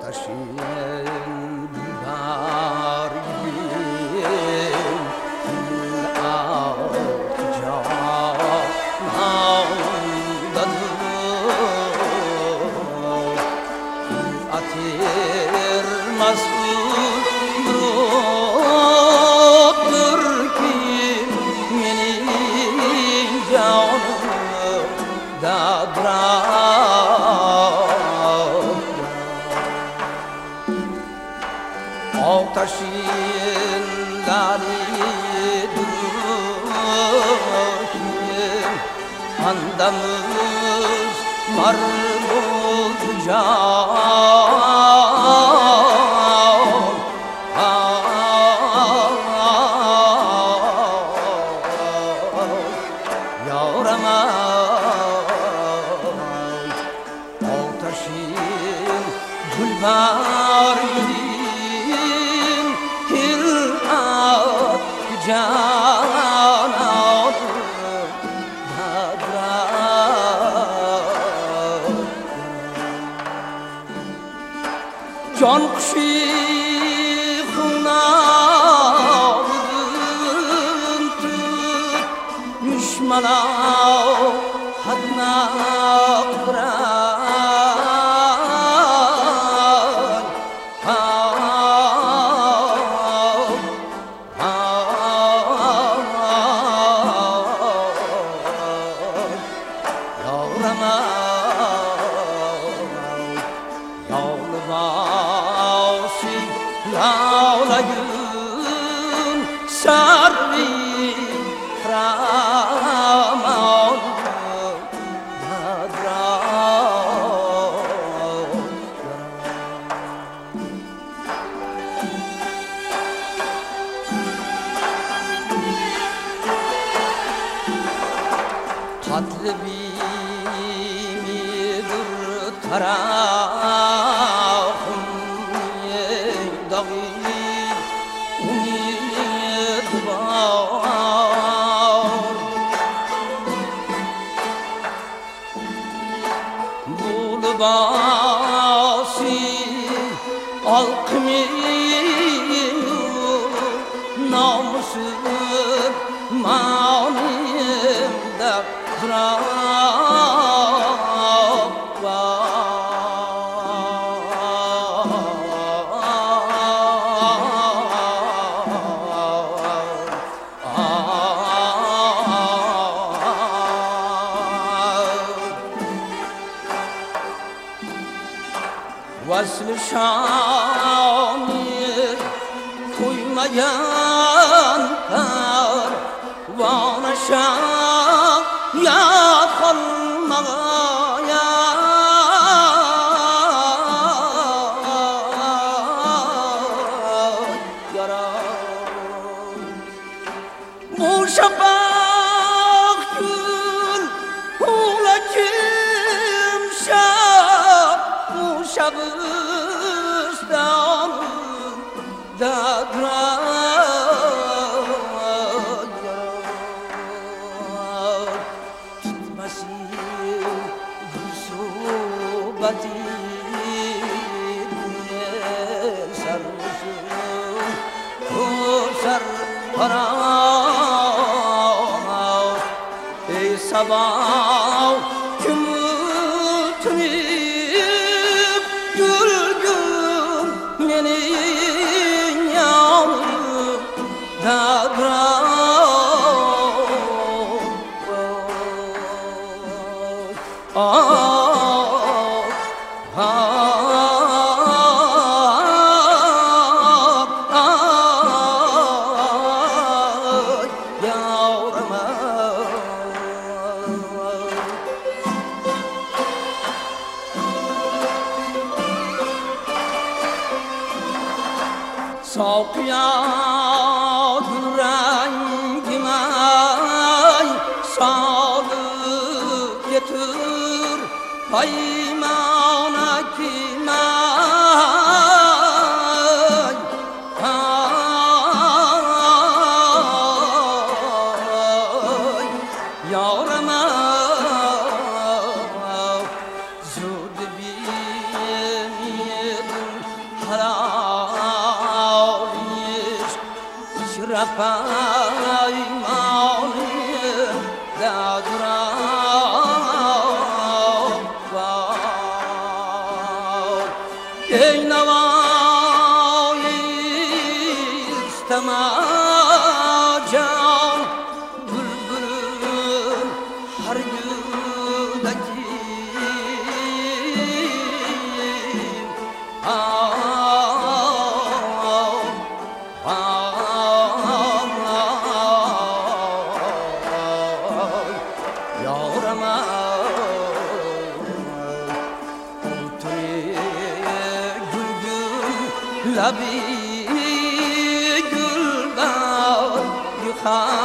آتشین برگیم آت جانان دادو آتیر مسئول برودر کی منی جانم دادران آتشین داری دوشیم andamız marbut can yaramaz ateşin gülbar gidin hirat can can kuşu hınavdın tut düşmana hadna kıran Ağlayın sarvi ramal tatlı midir tarafım dağı Bulbasi alkmin namusu manimde Vasl şanı koymayan vana şan ya kalmaya yarar bu şafak gül hula kimşe şabıstan dadrar tutmasın gusubati sarmışım kusar haram ey sabah kümütünü gülgün menin yanım dadran Sakya gül rengime sağlık getir paymana kime yarama zud bir پیمانی دادرا ای نوایستم جان بلبل هر گودکی لبی گل بر